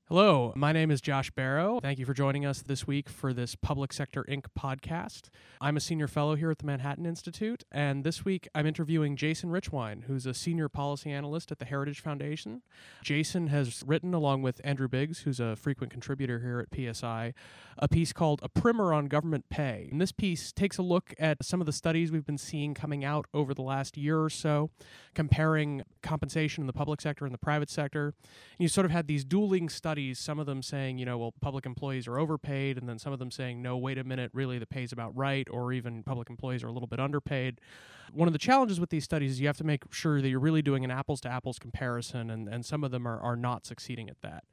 Hello, my name is Josh Barrow. Thank you for joining us this week for this Public Sector Inc. podcast. I'm a senior fellow here at the Manhattan Institute, and this week I'm interviewing Jason Richwine, who's a senior policy analyst at the Heritage Foundation. Jason has written, along with Andrew Biggs, who's a frequent contributor here at PSI, a piece called A Primer on Government Pay. And this piece takes a look at some of the studies we've been seeing coming out over the last year or so, comparing compensation in the public sector and the private sector. And you sort of had these dueling studies, some of them saying, well, public employees are overpaid, and then some of them saying, no, wait a minute, really the pay's about right, or even public employees are a little bit underpaid. One of the challenges with these studies is you have to make sure that you're really doing an apples-to-apples comparison, and some of them are not succeeding at that.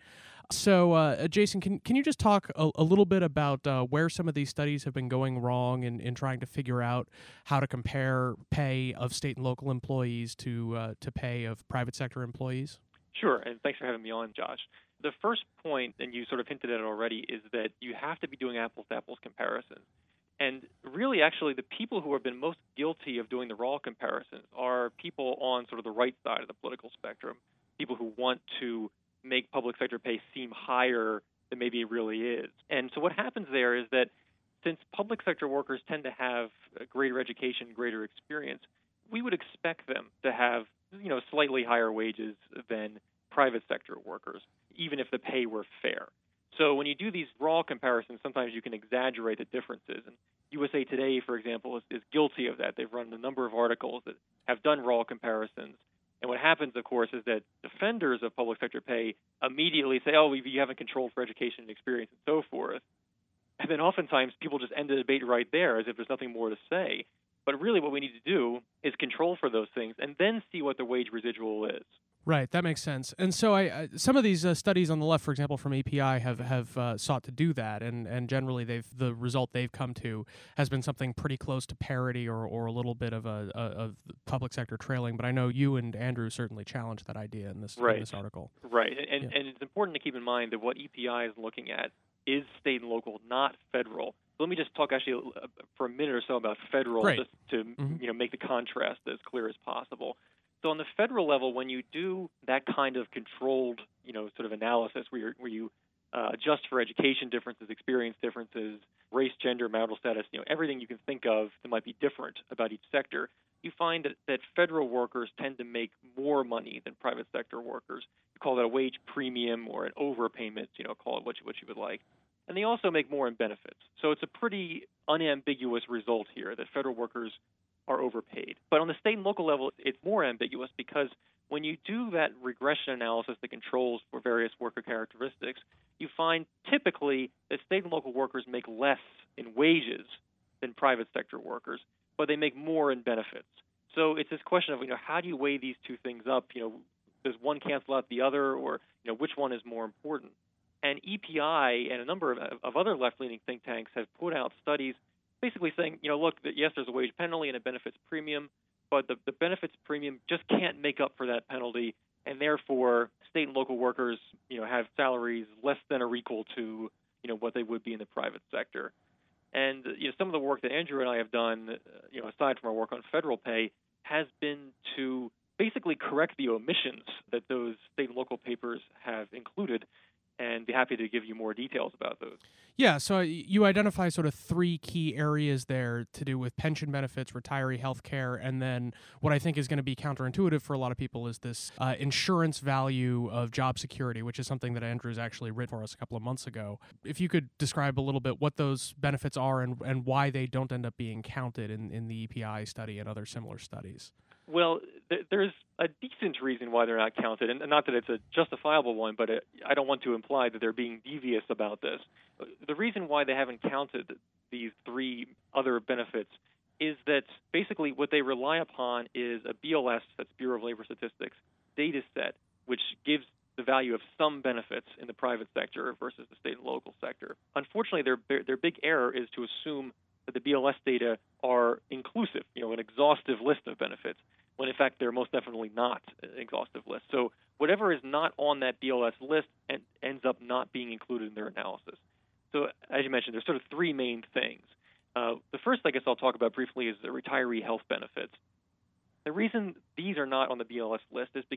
So, Jason, can you just talk a little bit about where some of these studies have been going wrong in trying to figure out how to compare pay of state and local employees to pay of private sector employees? Sure, and thanks for having me on, Josh. The first point, and you sort of hinted at it already, is that you have to be doing apples-to-apples comparisons. And really, actually, the people who have been most guilty of doing the raw comparisons are people on sort of the right side of the political spectrum, people who want to make public sector pay seem higher than maybe it really is. And so what happens there is that since public sector workers tend to have greater education, greater experience, we would expect them to have, slightly higher wages than private sector workers, even if the pay were fair. So when you do these raw comparisons, sometimes you can exaggerate the differences. And USA Today, for example, is guilty of that. They've run a number of articles that have done raw comparisons. And what happens, of course, is that defenders of public sector pay immediately say, you haven't controlled for education and experience and so forth. And then oftentimes people just end the debate right there as if there's nothing more to say. But really what we need to do is control for those things and then see what the wage residual is. Right, that makes sense. And so some of these studies on the left, for example, from API, have sought to do that, and generally the result they've come to has been something pretty close to parity or a little bit of a public sector trailing. But I know you and Andrew certainly challenged that idea in this article. Right, and it's important to keep in mind that what EPI is looking at is state and local, not federal. So let me just talk actually for a minute or so about federal, just to make the contrast as clear as possible. So on the federal level, when you do that kind of controlled, sort of analysis where you adjust for education differences, experience differences, race, gender, marital status, everything you can think of that might be different about each sector, you find that federal workers tend to make more money than private sector workers. You call that a wage premium or an overpayment, call it what you would like. And they also make more in benefits. So it's a pretty unambiguous result here that federal workers are overpaid. But on the state and local level, it's more ambiguous because when you do that regression analysis that controls for various worker characteristics, you find typically that state and local workers make less in wages than private sector workers, but they make more in benefits. So it's this question of, how do you weigh these two things up? Does one cancel out the other, or, which one is more important? And EPI and a number of other left-leaning think tanks have put out studies basically saying, look, yes, there's a wage penalty and a benefits premium, but the benefits premium just can't make up for that penalty, and therefore state and local workers, have salaries less than or equal to, what they would be in the private sector. And some of the work that Andrew and I have done, aside from our work on federal pay, has been to basically correct the omissions that those state and local papers have included, and be happy to give you more details about those. Yeah, so you identify sort of three key areas there to do with pension benefits, retiree health care, and then what I think is going to be counterintuitive for a lot of people is this insurance value of job security, which is something that Andrew's actually written for us a couple of months ago. If you could describe a little bit what those benefits are and why they don't end up being counted in the EPI study and other similar studies. Well, there's a decent reason why they're not counted, and not that it's a justifiable one, but I don't want to imply that they're being devious about this. The reason why they haven't counted these three other benefits is that basically what they rely upon is a BLS, that's Bureau of Labor Statistics, data set, which gives the value of some benefits in the private sector versus the state and local sector. Unfortunately, their big error is to assume that the BLS data are inclusive, an exhaustive list of benefits, when in fact they're most definitely not an exhaustive list. So whatever is not on that BLS list ends up not being included in their analysis. So as you mentioned, there's sort of three main things. The first, I guess I'll talk about briefly, is the retiree health benefits. The reason these are not on the BLS list is because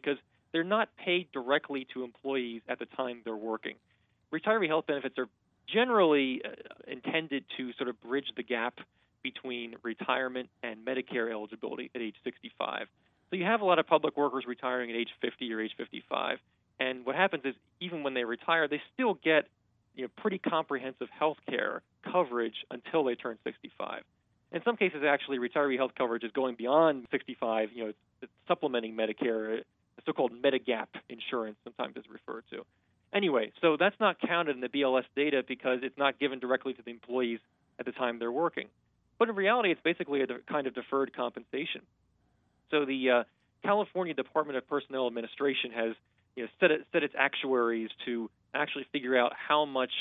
they're not paid directly to employees at the time they're working. Retiree health benefits are generally intended to sort of bridge the gap between retirement and Medicare eligibility at age 65. So you have a lot of public workers retiring at age 50 or age 55, and what happens is even when they retire, they still get pretty comprehensive health care coverage until they turn 65. In some cases, actually, retiree health coverage is going beyond 65. It's supplementing Medicare, so-called Medigap insurance, sometimes is referred to. Anyway, so that's not counted in the BLS data because it's not given directly to the employees at the time they're working. But in reality, it's basically a kind of deferred compensation. So the California Department of Personnel Administration has set its actuaries to actually figure out how much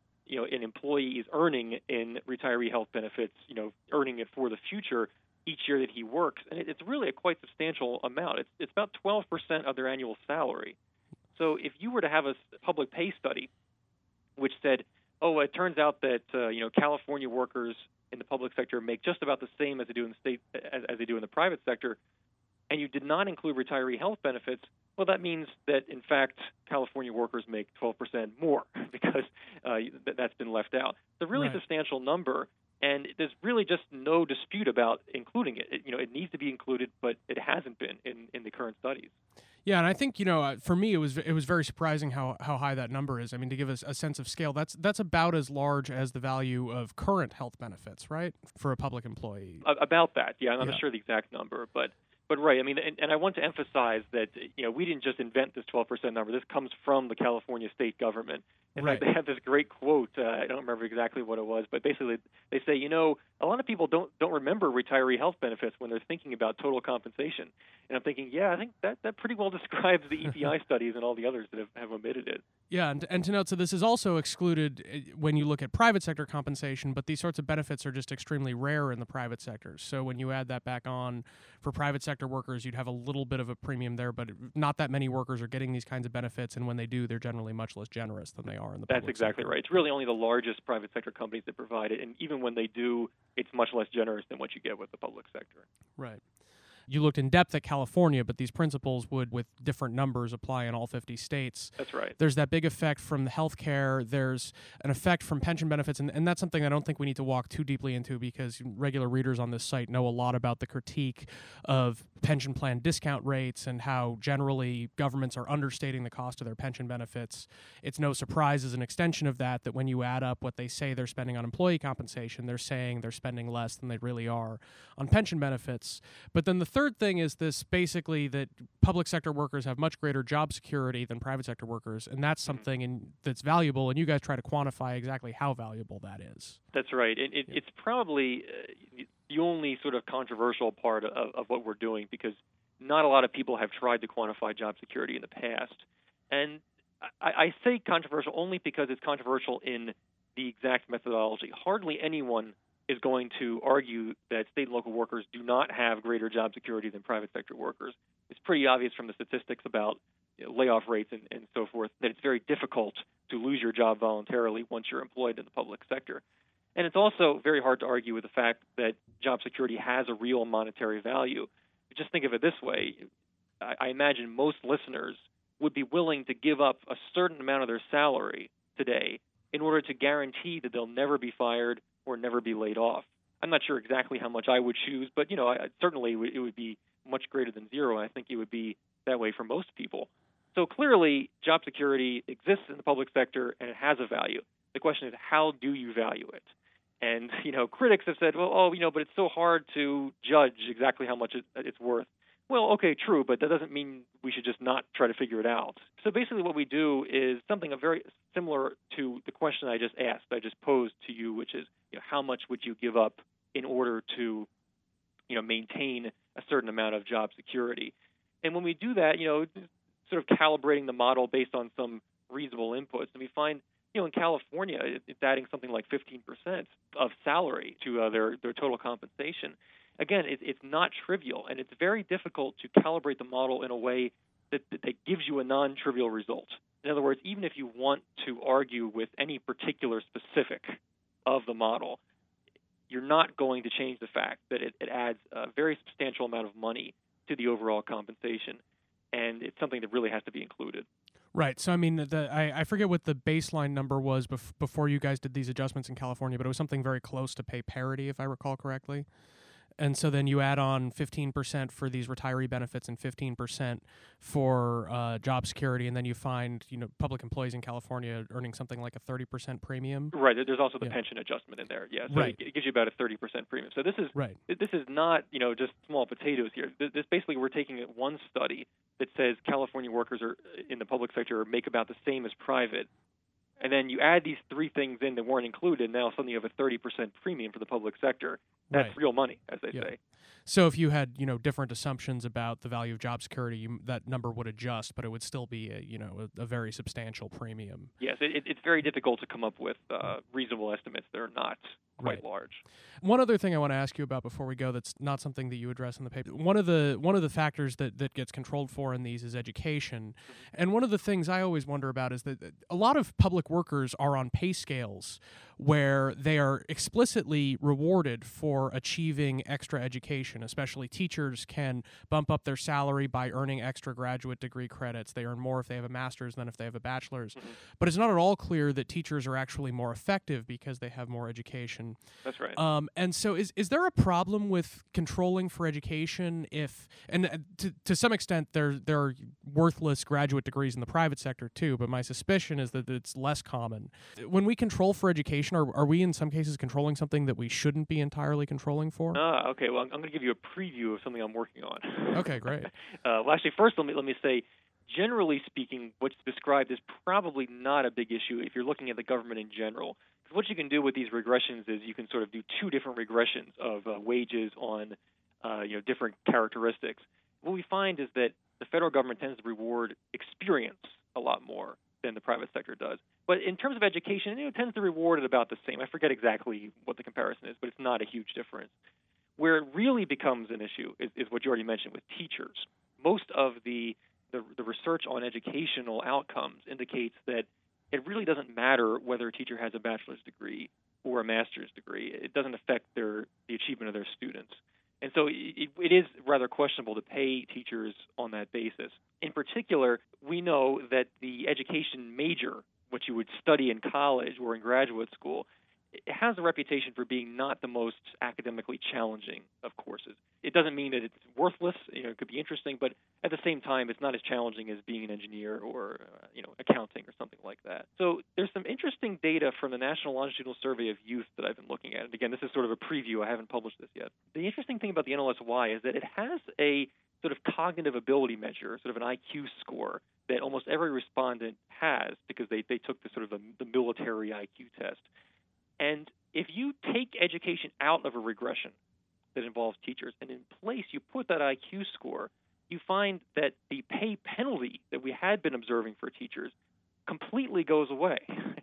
an employee is earning in retiree health benefits, earning it for the future each year that he works. And it's really a quite substantial amount. It's about 12% of their annual salary. So if you were to have a public pay study which said, oh, it turns out that California workers in the public sector make just about the same as they do in the state as they do in the private sector, and you did not include retiree health benefits, well, that means that, in fact, California workers make 12% more because that's been left out. It's a really substantial number, and there's really just no dispute about including it. It needs to be included, but it hasn't been in the current studies. Yeah, and I think for me it was very surprising how high that number is. I mean, to give us a sense of scale, that's about as large as the value of current health benefits, right, for a public employee. About that, yeah. I'm not sure the exact number, but right. I mean, and I want to emphasize that we didn't just invent this 12% number. This comes from the California state government. In fact, they have this great quote. I don't remember exactly what it was, but basically they say, a lot of people don't remember retiree health benefits when they're thinking about total compensation. And I'm thinking, I think that pretty well describes the EPI studies and all the others that have omitted it. Yeah, and to note, so this is also excluded when you look at private sector compensation, but these sorts of benefits are just extremely rare in the private sector. So when you add that back on for private sector workers, you'd have a little bit of a premium there, but not that many workers are getting these kinds of benefits, and when they do, they're generally much less generous than they are in the public sector. That's exactly right. It's really only the largest private sector companies that provide it, and even when they do, it's much less generous than what you get with the public sector. Right. You looked in depth at California, but these principles would, with different numbers, apply in all 50 states. That's right. There's that big effect from the health care. There's an effect from pension benefits, and that's something I don't think we need to walk too deeply into because regular readers on this site know a lot about the critique of pension plan discount rates and how generally governments are understating the cost of their pension benefits. It's no surprise as an extension of that when you add up what they say they're spending on employee compensation, they're saying they're spending less than they really are on pension benefits. But then the third thing is this basically that public sector workers have much greater job security than private sector workers, and that's something that's valuable, and you guys try to quantify exactly how valuable that is. That's right. It's probably the only sort of controversial part of what we're doing because not a lot of people have tried to quantify job security in the past. And I say controversial only because it's controversial in the exact methodology. Hardly anyone is going to argue that state and local workers do not have greater job security than private sector workers. It's pretty obvious from the statistics about layoff rates and so forth that it's very difficult to lose your job voluntarily once you're employed in the public sector. And it's also very hard to argue with the fact that job security has a real monetary value. Just think of it this way. I imagine most listeners would be willing to give up a certain amount of their salary today in order to guarantee that they'll never be fired or never be laid off. I'm not sure exactly how much I would choose, but certainly it would be much greater than zero. I think it would be that way for most people. So clearly, job security exists in the public sector and it has a value. The question is, how do you value it? And critics have said, but it's so hard to judge exactly how much it's worth. Well, okay, true, but that doesn't mean we should just not try to figure it out. So basically what we do is something very similar to the question I just asked, I just posed to you, which is, how much would you give up in order to, maintain a certain amount of job security? And when we do that, sort of calibrating the model based on some reasonable inputs, and we find, in California, it's adding something like 15% of salary to their total compensation. Again, it's not trivial, and it's very difficult to calibrate the model in a way that gives you a non-trivial result. In other words, even if you want to argue with any particular specific of the model, you're not going to change the fact that it adds a very substantial amount of money to the overall compensation. and it's something that really has to be included. Right. So, I mean, I forget what the baseline number was before you guys did these adjustments in California, but it was something very close to pay parity, if I recall correctly. And so then you add on 15% for these retiree benefits and 15% for job security, and then you find, public employees in California earning something like a 30% premium. Right. There's also the pension adjustment in there. Yeah. So right. It gives you about a 30% premium. So this is not, just small potatoes here. This basically, we're taking one study that says California workers are in the public sector make about the same as private. And then you add these three things in that weren't included, and now suddenly you have a 30% premium for the public sector. That's right. real money, as they say. So if you had, different assumptions about the value of job security, that number would adjust, but it would still be a very substantial premium. Yes, it's very difficult to come up with reasonable estimates that are not quite large. One other thing I want to ask you about before we go that's not something that you address in the paper. One of the factors that gets controlled for in these is education. And one of the things I always wonder about is that a lot of public workers are on pay scales where they are explicitly rewarded for achieving extra education. Especially teachers can bump up their salary by earning extra graduate degree credits. They earn more if they have a master's than if they have a bachelor's. But it's not at all clear that teachers are actually more effective because they have more education. That's right. And so is there a problem with controlling for education to some extent there are worthless graduate degrees in the private sector too, but my suspicion is that it's less common. When we control for education, are we in some cases controlling something that we shouldn't be entirely controlling for? Okay. Well, I'm going to give you a preview of something I'm working on. Okay, great. Well, actually, first let me say, generally speaking, what's described is probably not a big issue if you're looking at the government in general. Because what you can do with these regressions is you can sort of do two different regressions of wages on different characteristics. What we find is that the federal government tends to reward experience a lot more than the private sector does. But in terms of education, it tends to reward it about the same. I forget exactly what the comparison is, but it's not a huge difference. Where it really becomes an issue is what you already mentioned with teachers. Most of the research on educational outcomes indicates that it really doesn't matter whether a teacher has a bachelor's degree or a master's degree. It doesn't affect the achievement of their students. And so it is rather questionable to pay teachers on that basis. In particular, we know that the education major, what you would study in college or in graduate school, it has a reputation for being not the most academically challenging of courses. It doesn't mean that it's worthless. It could be interesting, but at the same time, it's not as challenging as being an engineer or accounting or something like that. So there's some interesting data from the National Longitudinal Survey of Youth that I've been looking at. And again, this is sort of a preview. I haven't published this yet. The interesting thing about the NLSY is that it has a sort of cognitive ability measure, sort of an IQ score that almost every respondent has because they took the sort of the military IQ test. And if you take education out of a regression that involves teachers and in place you put that IQ score, you find that the pay penalty that we had been observing for teachers completely goes away.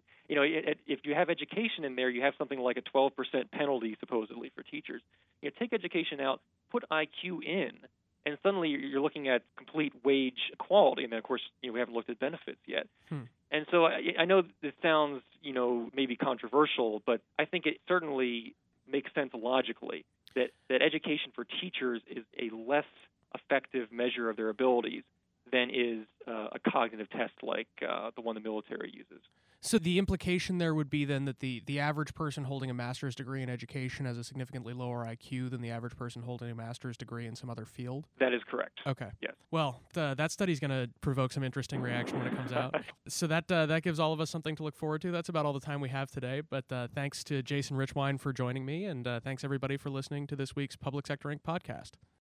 If you have education in there, you have something like a 12% penalty supposedly for teachers. Take education out, put IQ in, and suddenly you're looking at complete wage equality. And then, of course, we haven't looked at benefits yet. And so I know this sounds, maybe controversial, but I think it certainly makes sense logically that education for teachers is a less effective measure of their abilities than is a cognitive test like the one the military uses. So the implication there would be then that the average person holding a master's degree in education has a significantly lower IQ than the average person holding a master's degree in some other field? That is correct. Okay. Yes. Well, that study's going to provoke some interesting reaction when it comes out. So that gives all of us something to look forward to. That's about all the time we have today. But thanks to Jason Richwine for joining me, and thanks everybody for listening to this week's Public Sector Inc. podcast.